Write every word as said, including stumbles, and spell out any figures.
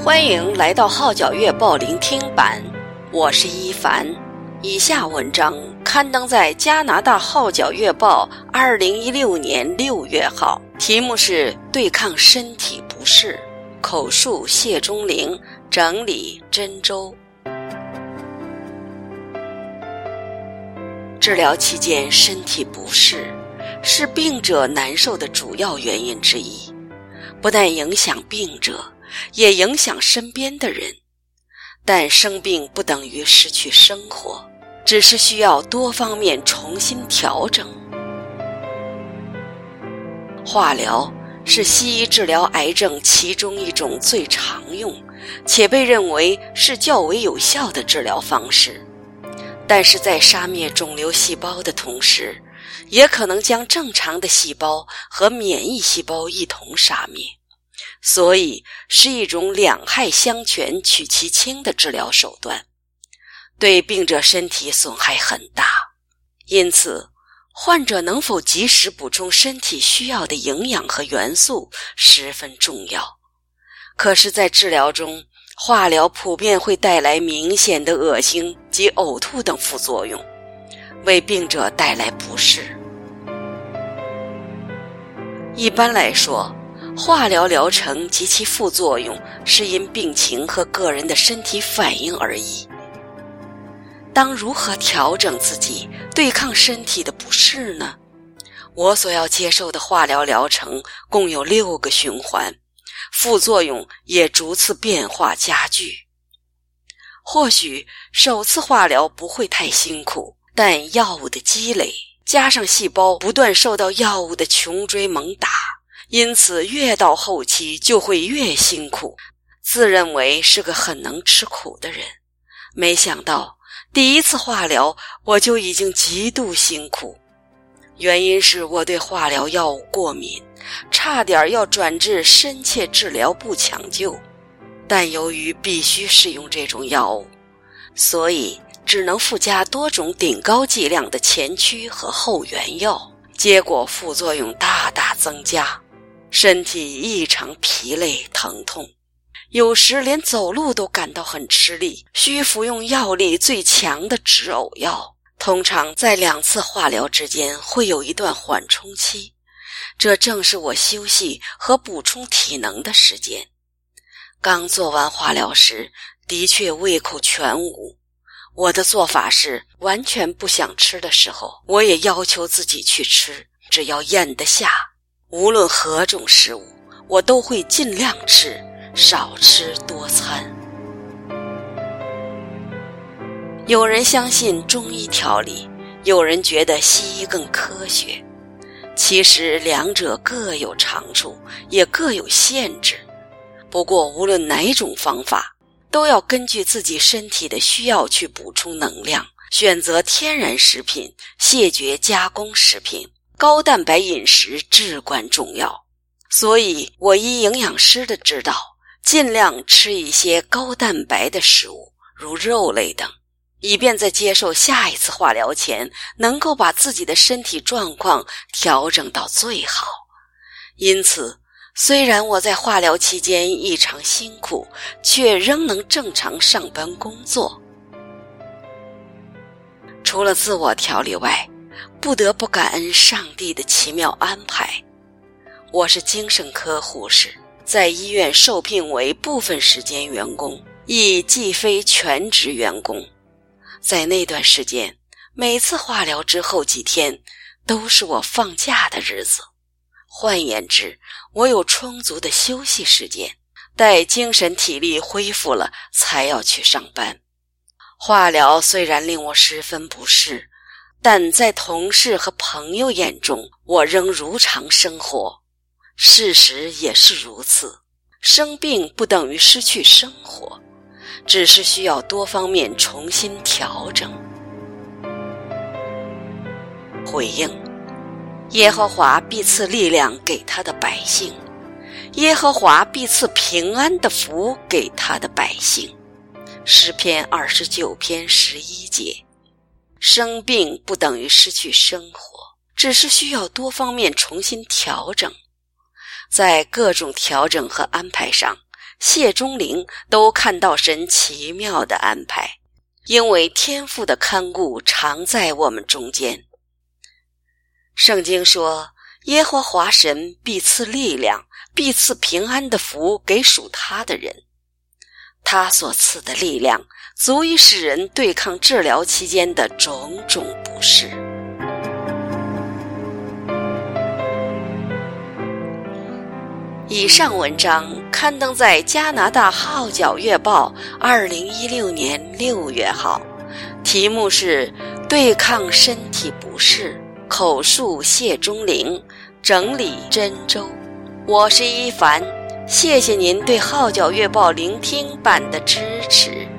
欢迎来到号角月报聆听版，我是一凡。以下文章刊登在加拿大号角月报二零一六年六月号，题目是对抗身体不适，口述谢钟灵，整理真周。治疗期间身体不适是病者难受的主要原因之一，不但影响病者，也影响身边的人。但生病不等于失去生活，只是需要多方面重新调整。化疗是西医治疗癌症其中一种最常用且被认为是较为有效的治疗方式，但是在杀灭肿瘤细胞的同时，也可能将正常的细胞和免疫细胞一同杀灭，所以是一种两害相权取其轻的治疗手段，对病者身体损害很大。因此，患者能否及时补充身体需要的营养和元素十分重要。可是在治疗中，化疗普遍会带来明显的恶心及呕吐等副作用，为病者带来不适。一般来说，化疗疗程及其副作用是因病情和个人的身体反应而异。当如何调整自己，对抗身体的不适呢？我所要接受的化疗疗程共有六个循环，副作用也逐次变化加剧。或许首次化疗不会太辛苦，但药物的积累，加上细胞不断受到药物的穷追猛打，因此越到后期就会越辛苦。自认为是个很能吃苦的人，没想到第一次化疗我就已经极度辛苦。原因是我对化疗药物过敏，差点要转至深切治疗部抢救，但由于必须使用这种药物，所以只能附加多种顶高剂量的前驱和后援药，结果副作用大大增加，身体异常疲累疼痛，有时连走路都感到很吃力，需服用药力最强的止呕药。通常在两次化疗之间会有一段缓冲期，这正是我休息和补充体能的时间。刚做完化疗时，的确胃口全无。我的做法是，完全不想吃的时候，我也要求自己去吃，只要咽得下。无论何种食物，我都会尽量吃，少吃多餐。有人相信中医调理，有人觉得西医更科学。其实两者各有长处，也各有限制。不过无论哪种方法，都要根据自己身体的需要去补充能量，选择天然食品，谢绝加工食品，高蛋白饮食至关重要。所以我依营养师的指导，尽量吃一些高蛋白的食物，如肉类等，以便在接受下一次化疗前，能够把自己的身体状况调整到最好。因此，虽然我在化疗期间异常辛苦，却仍能正常上班工作。除了自我调理外，不得不感恩上帝的奇妙安排。我是精神科护士，在医院受聘为部分时间员工，亦既非全职员工。在那段时间，每次化疗之后几天都是我放假的日子。换言之，我有充足的休息时间，待精神体力恢复了才要去上班。化疗虽然令我十分不适，但在同事和朋友眼中，我仍如常生活。事实也是如此，生病不等于失去生活，只是需要多方面重新调整。回应：耶和华必赐力量给他的百姓，耶和华必赐平安的福给他的百姓。诗篇二十九篇十一节。生病不等于失去生活，只是需要多方面重新调整。在各种调整和安排上， 谢钟灵都看到神奇妙的安排，因为天父的看顾常在我们中间。圣经说，耶和华神必赐力量，必赐平安的福给属他的人。他所赐的力量足以使人对抗治疗期间的种种不适。以上文章刊登在加拿大号角月报二零一六年六月号，题目是对抗身体不适，口述谢钟灵，整理真周。我是一凡，谢谢您对号角月报聆听版的支持。